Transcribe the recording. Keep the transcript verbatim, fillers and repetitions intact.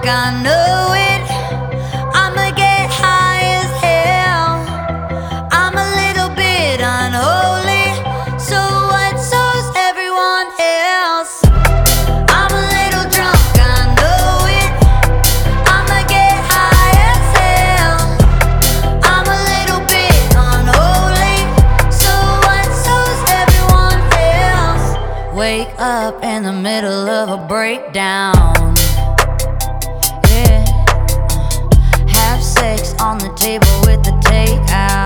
I know it. I'ma get high as hell. I'm a little bit unholy, so what so's everyone else? I'm a little drunk, I know it. I'ma get high as hell. I'm a little bit unholy, so what so's everyone else? Wake up in the middle of a breakdown. On the table with the takeout.